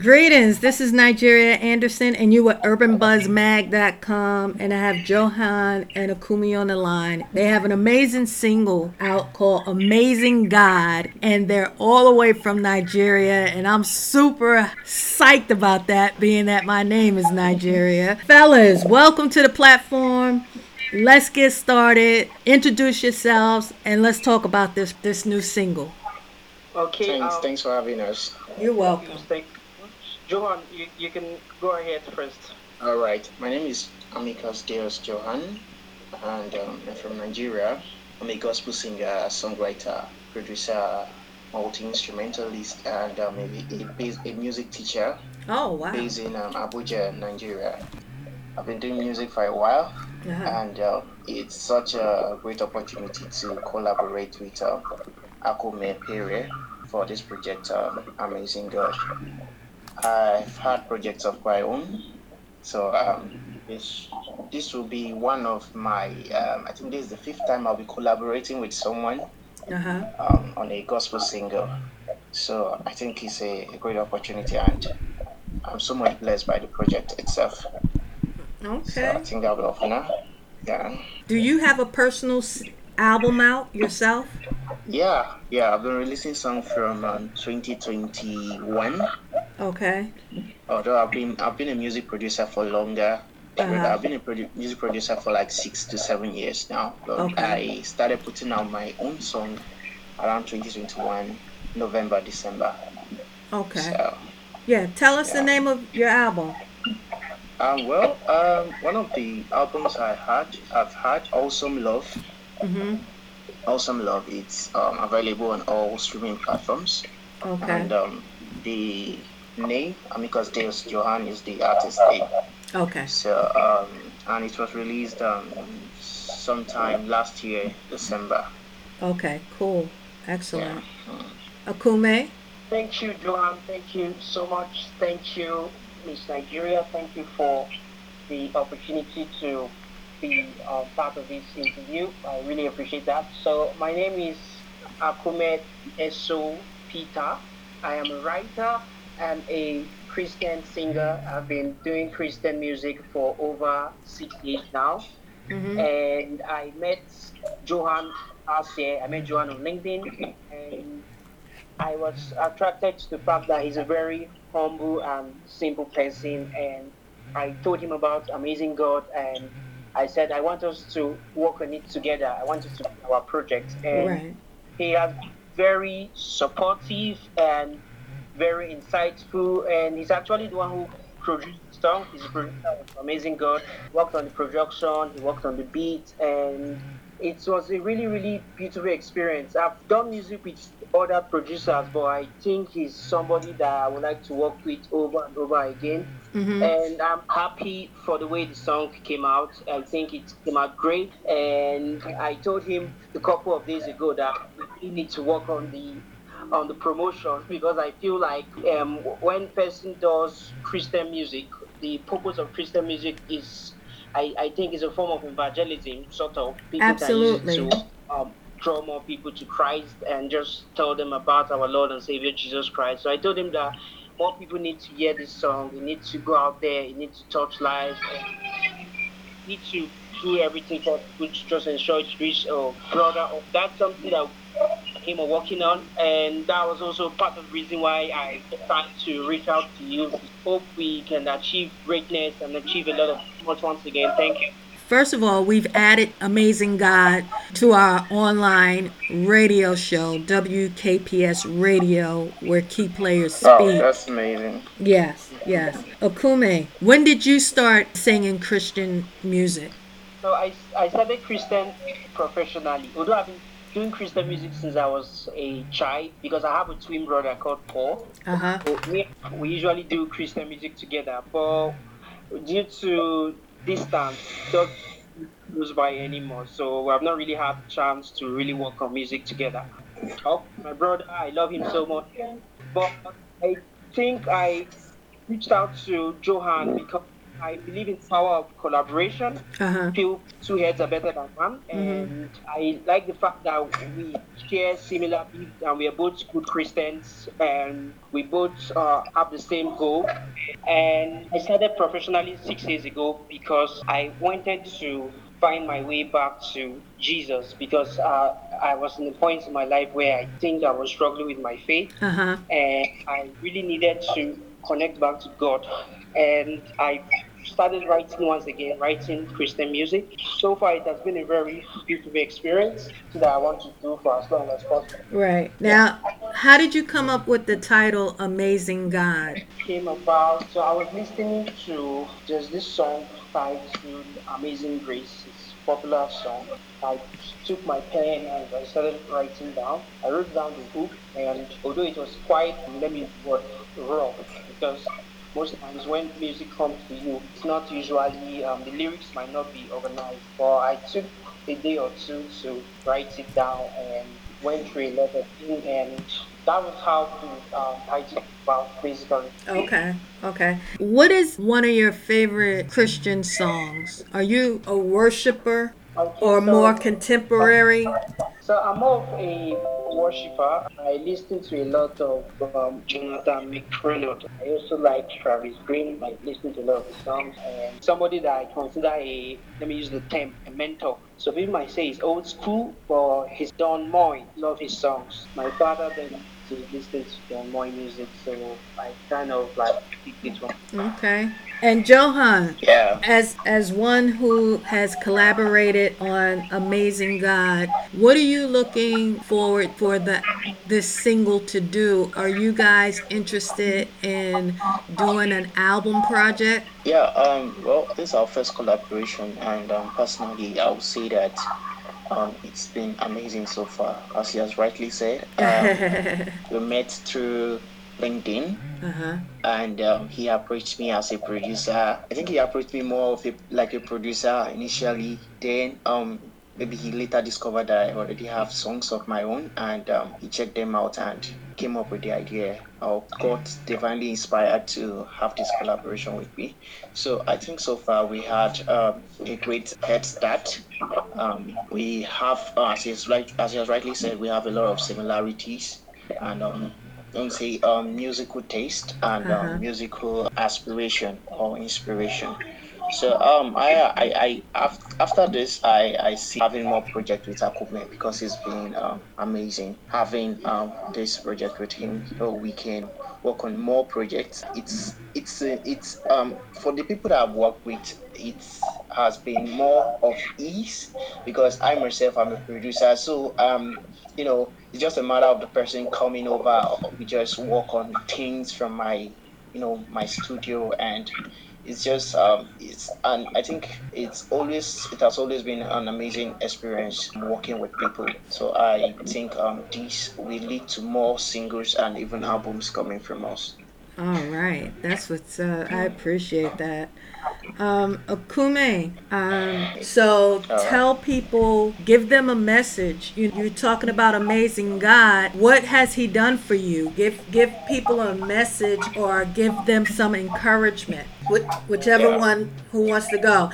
Greetings, this is Nigeria Anderson, and you at UrbanBuzzMag.com, and I have Johan and Akumi on the line. They have an amazing single out called Amazing God, and they're all the way from Nigeria, and I'm super psyched about that, being that my name is Nigeria. Fellas, welcome to the platform. Let's get started. Introduce yourselves, and let's talk about this new single. Okay, Thanks for having us. You're welcome. thank you so much. Johan, you can go ahead first. All right, my name is Amicus Deus Johan, and I'm from Nigeria. I'm a gospel singer, songwriter, producer, multi instrumentalist, and a music teacher Oh, wow. based in Abuja, Nigeria. I've been doing music for a while, Uh-huh. and it's such a great opportunity to collaborate with Akome Pere for this project, Amazing God. I've had projects of my own, so this this will be one of my. I think this is the fifth time I'll be collaborating with someone Uh-huh. on a gospel single. So I think it's a great opportunity, and I'm so much blessed by the project itself. So I Okay. think that'll be all for now. Yeah, Do you have a personal album out yourself? yeah. I've been releasing songs from 2021. Okay. Although I've been a music producer for longer period. Uh-huh. I've been a music producer for like 6 to 7 years now. But Okay. I started putting out my own song around 2021, November, December. Okay. So Yeah. Tell us the yeah. name of your album. One of the albums I've had, Awesome Love. Mm-hmm. Awesome Love. It's available on all streaming platforms, Okay. and the name Amicus Deus Johan is the artist name. Okay. So, and it was released sometime last year, December. Okay. Cool. Yeah. Excellent. Akume. Thank you, Johan. Thank you so much. Thank you, Miss Nigeria. Thank you for the opportunity to be part of this interview. I really appreciate that. So, my name is Akumet Eso Peter. I am a writer and a Christian singer. I've been doing Christian music for over 6 years now. Mm-hmm. And I met Johan last year. I met Johan on LinkedIn, and I was attracted to the fact that he's a very humble and simple person. And I told him about Amazing God, and I said I want us to work on it together. I want us to do our project, and Right. he has been very supportive and very insightful. And he's actually the one who produced the song. He's a producer of Amazing God. Worked on the production. He worked on the beat, and it was a really, really beautiful experience. I've done music with other producers, but I think he's somebody that I would like to work with over and over again. Mm-hmm. And I'm happy for the way the song came out. I think it came out great. And I told him a couple of days ago that we really need to work on the promotion, because I feel like when person does Christian music, the purpose of Christian music is, I think, is a form of evangelism. Sort of people can use it Absolutely. to draw more people to Christ and just tell them about our Lord and Savior Jesus Christ. So I told him that more people need to hear this song. You need to go out there. You need to touch lives. And you need to do everything for which just ensure it reach a broader. That's something that him are working on, and that was also part of the reason why I decided to reach out to you. Hope we can achieve greatness and achieve a lot of much once again. Thank you. First of all, we've added Amazing God to our online radio show, WKPS Radio, where key players Wow, speak. that's amazing. Yes, yes. Okume, when did you start singing Christian music? So I started Christian professionally, although I've been doing Christian music since I was a child, because I have a twin brother called Paul. Uh huh. So we usually do Christian music together, but due to distance, it doesn't close by anymore. So we have not really had chance to really work on music together. Oh, my brother, I love him so much. But I think I reached out to Johan because I believe in power of collaboration. Uh-huh. Feel two heads are better than one, Mm-hmm. and I like the fact that we share similar beliefs and we are both good Christians, and we both have the same goal. And I started professionally 6 years ago because I wanted to find my way back to Jesus because I was in a point in my life where I think I was struggling with my faith Uh-huh. and I really needed to connect back to God. And I started writing once again, writing Christian music. So far, it has been a very beautiful experience that I want to do for as long as possible. Right. Now, how did you come up with the title Amazing God? Came about. So I was listening to there's this song titled Amazing Grace. It's a popular song. I took my pen and I started writing down. I wrote down the hook, and although it was quite, let me word, raw, because most times when music comes to you, it's not usually, the lyrics might not be organized. But I took a day or two to write it down and went through a lot of things, and that was how the title came about, basically. Okay. Okay. What is one of your favorite Christian songs? Are you a worshiper Okay, or more contemporary? so I'm more of a worshiper. I listen to a lot of Jonathan McReynolds. I also like Travis Green. I listen to a lot of his songs, and somebody that I consider a, let me use the term, a mentor. So people might say he's old school, but he's Don Moy. Love his songs. My father then to listen to Don Moy music, so I kind of like pick this one. Okay. And Johan, Yeah. as one who has collaborated on Amazing God, what are you looking forward for this single to do? Are you guys interested in doing an album project? Yeah, well, this is our first collaboration, and personally, I would say that it's been amazing so far. As he has rightly said, we met through LinkedIn, Uh-huh. and he approached me as a producer. I think he approached me more of a like a producer initially. Then maybe he later discovered that I already have songs of my own, and he checked them out and came up with the idea. I got divinely inspired to have this collaboration with me. So I think so far we had a great head start. We have, as he has rightly said, we have a lot of similarities, and don't say musical taste and Uh-huh. musical aspiration or inspiration. So after this, I see having more project with Akume because it's been amazing having this project with him, so we can work on more projects. It's for the people that I've worked with, it has been more of ease because I myself am a producer, so it's just a matter of the person coming over. We just work on things from my studio, and it's just it's and I think it has always been an amazing experience working with people. So I think this will lead to more singles and even albums coming from us. All right. That's what's I appreciate that. Akume, so All right. tell people, give them a message. You're talking about amazing God. What has He done for you? Give people a message or give them some encouragement. Whichever Yeah. one who wants to go.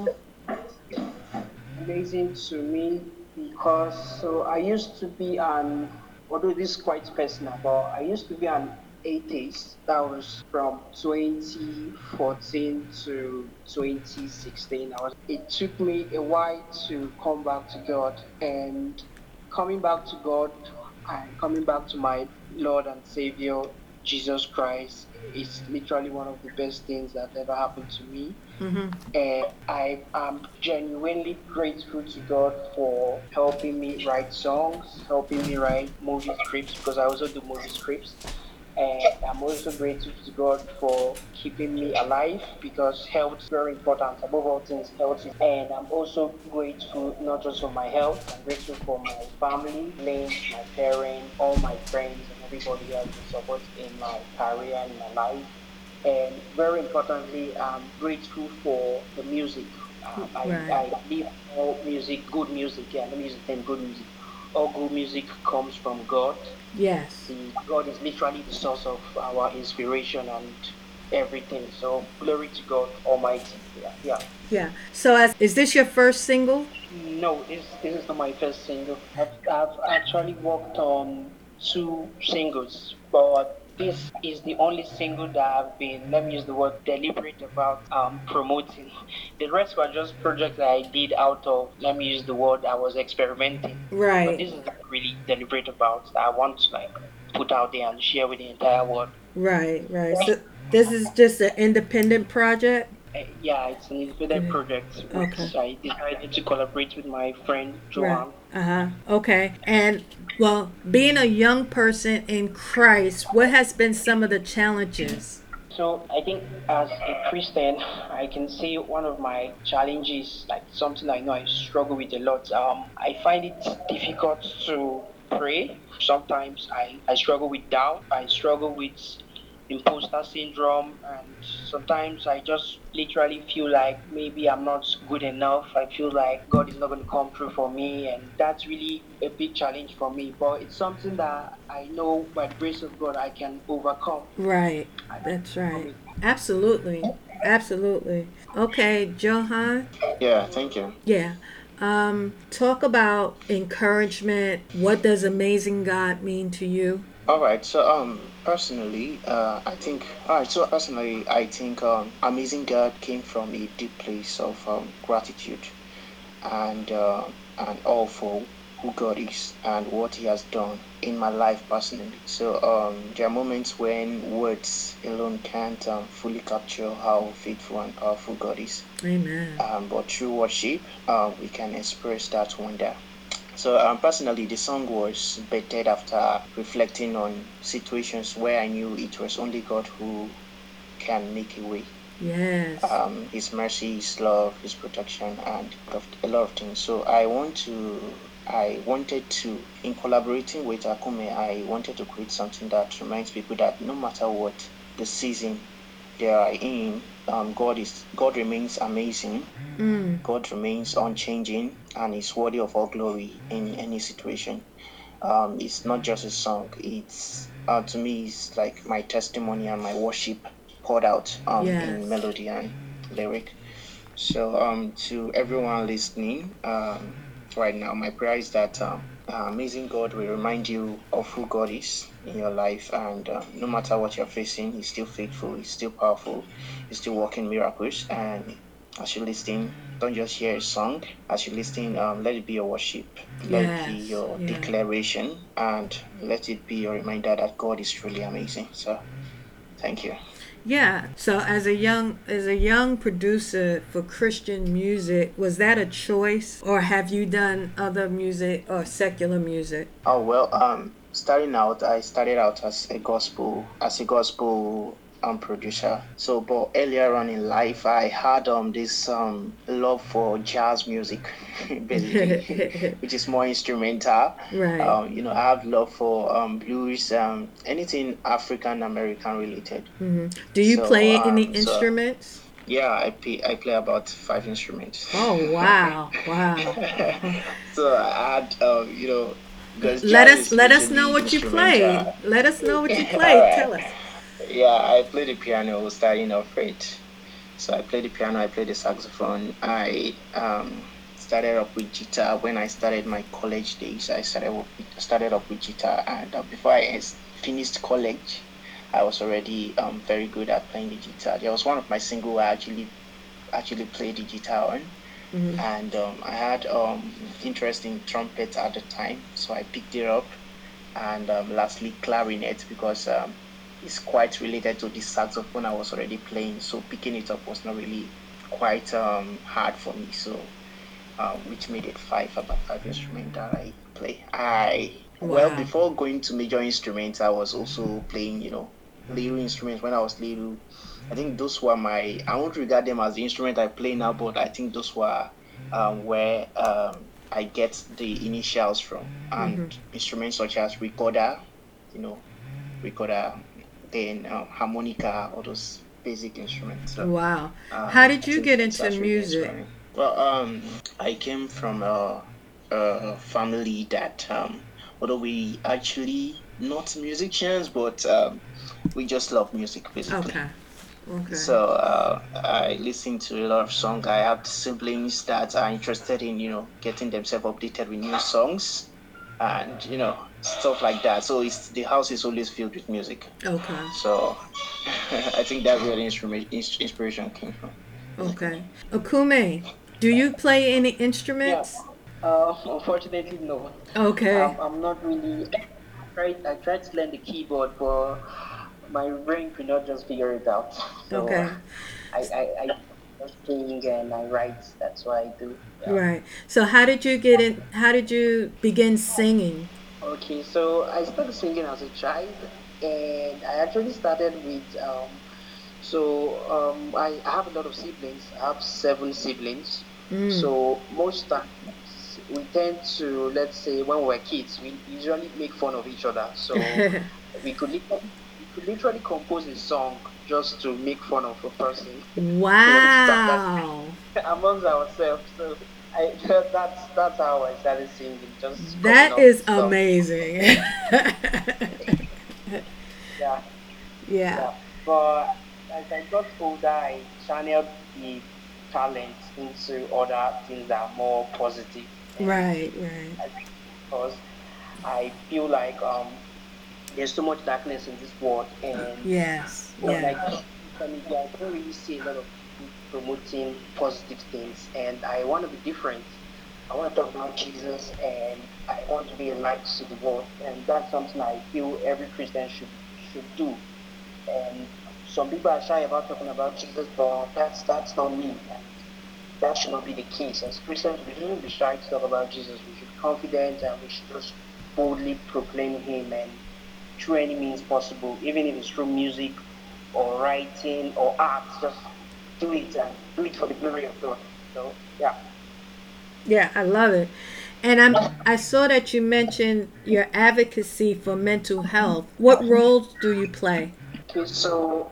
Amazing to me because so I used to be an, although this is quite personal, but I used to be an atheist. That was from 2014 to 2016. It took me a while to come back to God, and coming back to God and coming back to my Lord and Savior Jesus Christ is literally one of the best things that ever happened to me. Mm-hmm. And I am genuinely grateful to God for helping me write songs, helping me write movie scripts because I also do movie scripts. And I'm also grateful to God for keeping me alive because health is very important. Above all things, health is. And I'm also grateful not just for my health, I'm grateful for my family, Lynn, my parents, all my friends, and everybody who has been supporting in my career and my life. And very importantly, I'm grateful for the music. Right. I believe all music, good music, yeah, let me use the term good music. All good music comes from God. Yes. God is literally the source of our inspiration, and everything. So glory to God Almighty. Yeah, yeah. Yeah. So, is this your first single? No, this is not my first single. I've actually worked on two singles, but this is the only single that I've been, let me use the word, deliberate about promoting. The rest were just projects that I did out of, let me use the word, I was experimenting. But Right. this is really deliberate about that I want to like put out there and share with the entire world. Right. Right. So, this is just an independent project. Yeah, it's an independent project Okay. which I decided to collaborate with my friend Right. Johan. Okay. And well, being a young person in Christ, what has been some of the challenges? So I think as a Christian, I can say one of my challenges, like something I know I struggle with a lot. I find it difficult to pray. Sometimes I struggle with doubt. I struggle with imposter syndrome, and sometimes I just literally feel like maybe I'm not good enough. I feel like God is not going to come through for me, and that's really a big challenge for me. But it's something that I know by the grace of God I can overcome. Right. I can That's right. overcome it. Absolutely. Absolutely. Okay, Johan. Yeah, thank you. Yeah. Talk about encouragement. What does amazing God mean to you? All right. So personally, I think Amazing God came from a deep place of gratitude and all for who God is and what He has done in my life personally. So there are moments when words alone can't fully capture how faithful and powerful God is. Amen. But through worship, we can express that wonder. So personally, the song was bettered after reflecting on situations where I knew it was only God who can make a way. Yes. His mercy, His love, His protection, and a lot of things. So I wanted to, in collaborating with Akume, I wanted to create something that reminds people that no matter what the season they are in, God remains amazing. Mm. God remains unchanging and is worthy of all glory in any situation. It's not just a song. It's to me, it's like my testimony and my worship poured out in Yes. melody and lyric. So to everyone listening right now, my prayer is that amazing God will remind you of who God is in your life, and no matter what you're facing, He's still faithful, He's still powerful, He's still working miracles. And as you listen, don't just hear a song. As you listen, let it be your worship, let it be Yes. your Yeah. declaration, and let it be your reminder that God is truly amazing. So, thank you. Yeah. So as a young producer for Christian music, was that a choice or have you done other music or secular music? Oh well, starting out, I started out as a gospel producer. So, but earlier on in life, I had this love for jazz music, basically, which is more instrumental. Right. I have love for blues, anything African American related. Do you So, play any instruments? yeah, I play about 5 instruments. Oh, wow. Wow. So I had because Let jazz us is let us know usually what you instrumental. played. Let us know what you All played. right. Tell us. Yeah, I play the piano starting off it. So I play the piano, I play the saxophone. I started up with guitar when I started my college days. I started up with guitar, and before finished college, I was already very good at playing the guitar. There was one of my single I actually played the guitar on, and I had interest in trumpet at the time, so I picked it up, and lastly clarinet because it's quite related to the saxophone I was already playing, so picking it up was not really quite hard for me. So which made it about 5 instruments that I play. Wow. Before going to major instruments, I was also playing, little instruments when I was little. I think those were I won't regard them as the instrument I play now, but I think those were where I get the initials from. And instruments such as you know, recorder, then harmonica, all those basic instruments. So Wow. How did I you think get into that's really music? inspiring. Well, I came from a family that, although we actually not musicians, but we just love music basically. Okay. Okay. So I listen to a lot of songs. I have siblings that are interested in, getting themselves updated with new songs, and stuff like that. So the house is always filled with music. Okay. So I think that's where the inspiration came from. Okay. Okume, do you play any Yeah. instruments? Unfortunately, no. Okay. I'm not really. I tried to learn the keyboard, but my brain could not just figure it out. So Okay. I just sing and I write. That's what I do. Yeah. Right. So how did you get in? How did you begin singing? Okay, so I started singing as a child, and I actually started with I have a lot of siblings. I have 7 siblings. Mm. So most times we tend to, let's say, when we were kids, we usually make fun of each other. So we could literally compose a song just to make fun of a person. You understand that Wow. amongst ourselves. So that's how I started singing, just coming That up with is stuff. amazing. Yeah. Yeah. Yeah, but as I got older, I channeled the talent into other things that are more positive, and Right. Right. I think because I feel like there's so much darkness in this world, and Yes. when I Yeah. go on social media, I don't really see a lot of people promoting positive things, and I want to be different. I want to talk about Jesus, and I want to be a light to the world, and that's something I feel every Christian should do. And some people are shy about talking about Jesus, but that's not me. And that should not be the case. As Christians, we shouldn't be shy to talk about Jesus. We should be confident and we should just boldly proclaim Him and through any means possible, even if it's through music or writing or art. Just do it and do it for the glory of God. So yeah. Yeah. I love it. And I saw that you mentioned your advocacy for mental health. What roles do you play? Okay, so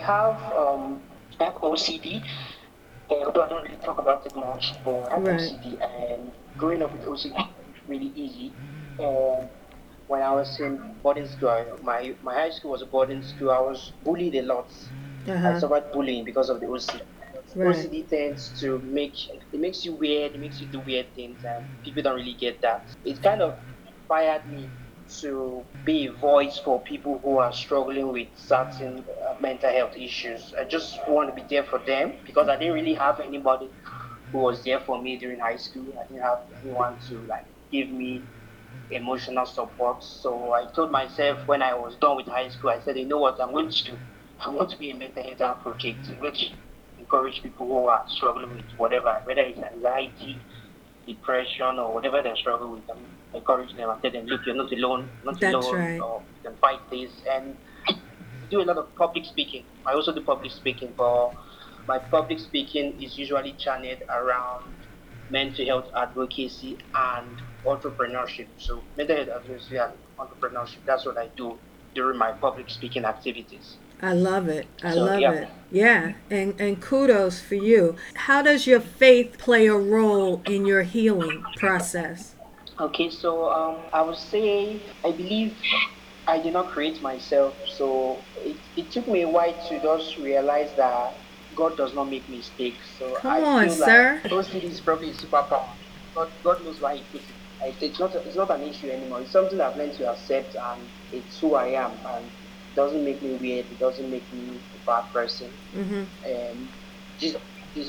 I have OCD. Although I don't really talk about it much, but I have Right. OCD, and growing up with OCD was really easy. And when I was in boarding school, my high school was a boarding school. I was bullied a lot. Uh I huh. suffered bullying because of the OCD. Right. OCD tends to makes you weird, it makes you do weird things, and people don't really get that. It kind of inspired me to be a voice for people who are struggling with certain mental health issues. I just want to be there for them because I didn't really have anybody who was there for me during high school. I didn't have anyone to like give me emotional support. So I told myself when I was done with high school, I said, you know what, I'm going to be a mental health advocate, which encourage people who are struggling with whatever, whether it's anxiety, depression, or whatever they're struggling with. Encourage them and tell them, look, you're not That's alone, right. or you can fight this. And do a lot of public speaking. I also do public speaking, but my public speaking is usually channeled around mental health advocacy and entrepreneurship. So mental health advocacy and entrepreneurship, that's what I do during my public speaking activities. I love it. I So love yeah. it. Yeah. And kudos for you. How does your faith play a role in your healing process? Okay, so I would say I believe I did not create myself. So it took me a while to just realize that God does not make mistakes. So Come I on, feel like sir. OCD is probably a superpower. God knows why He put it. It's not an issue anymore. It's something I've learned to accept, and it's who I am. And it doesn't make me weird. It doesn't make me a bad person. Mm-hmm. And Jesus,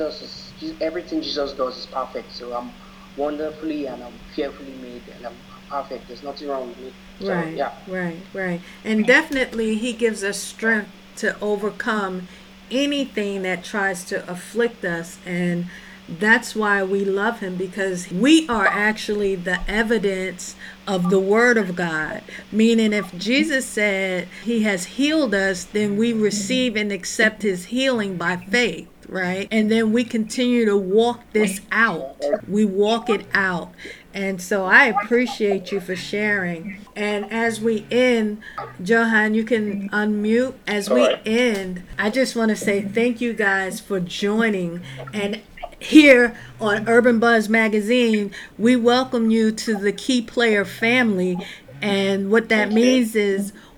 everything Jesus does is perfect. So I'm wonderfully and I'm fearfully made, and I'm perfect. There's nothing wrong with me. So Right, yeah. right, right. And definitely, He gives us strength to overcome anything that tries to afflict us. And that's why we love Him, because we are actually the evidence of the Word of God. Meaning, if Jesus said He has healed us, then we receive and accept His healing by faith, right? And then we continue to walk this out. We walk it out. And so I appreciate you for sharing. And as we end, Johan, you can unmute. As All we right. end, I just want to say thank you guys for joining. And here on Urban Buzz Magazine, we welcome you to the Key Player family. And what that Thank you. means is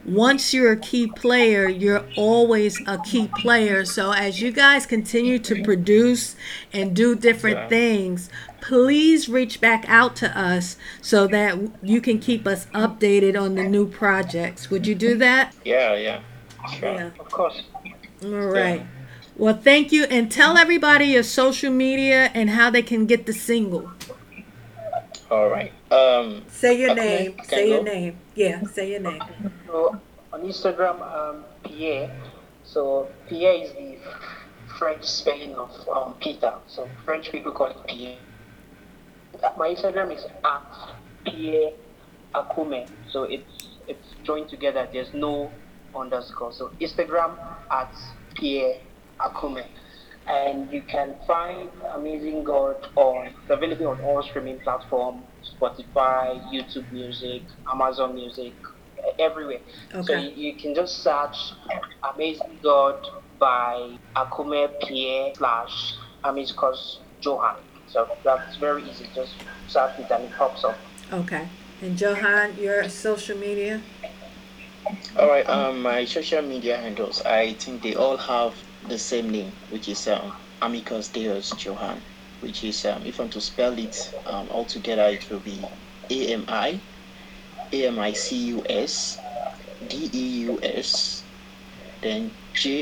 once you're a key player, you're always a key player. So as you guys continue to produce and do different Yeah. things, please reach back out to us so that you can keep us updated on the new projects. Would you do that? Yeah, yeah. Sure. Yeah. Of course. All Yeah. right. Well, thank you. And tell everybody your social media and how they can get the single. All right. Say your Akume, name. I can Say your go. name. Yeah, say your name. So on Instagram, Pierre. So Pierre is the French spelling of Peter. So French people call it Pierre. My Instagram is at Pierre Akume. So it's joined together. There's no underscore. So Instagram at Pierre Akume. And you can find Amazing God on it's available on all streaming platforms, Spotify, YouTube Music, Amazon Music, everywhere. So Okay. you can just search Amazing God by Akume Pierre slash Amazing Johan. So that's very easy. Just search it and it pops up. Okay. And Johan, your social media? All right. My social media handles, I think they all have the same name, which is Amicus Deus Johan, which is if I'm to spell it all together, it will be AMICUS DEUS, then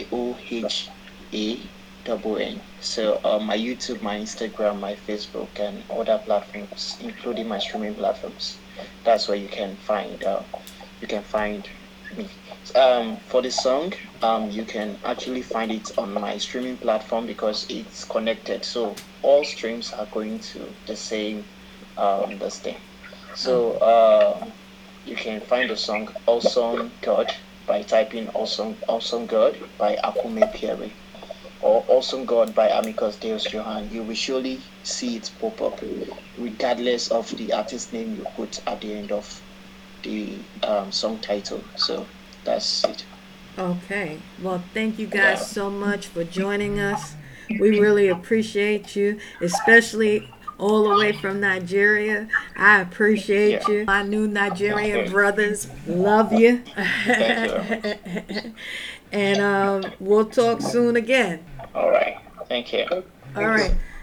JOHANN. So my YouTube, my Instagram, my Facebook, and other platforms, including my streaming platforms. That's where you can find me. For the song, you can actually find it on my streaming platform because it's connected. So all streams are going to the same this thing. So you can find the song Awesome God by typing Awesome God by Akume Pierre or Awesome God by Amicus Deus Johan. You will surely see it pop up, regardless of the artist name you put at the end of the song title. So that's it. Okay. Well, thank you guys Yeah. so much for joining us. We really appreciate you, especially all the way from Nigeria. I appreciate Yeah. you. My new Thank Nigerian you. brothers love you. Thank you very much. And we'll talk soon again. All right. Thank you. All Thank right. you.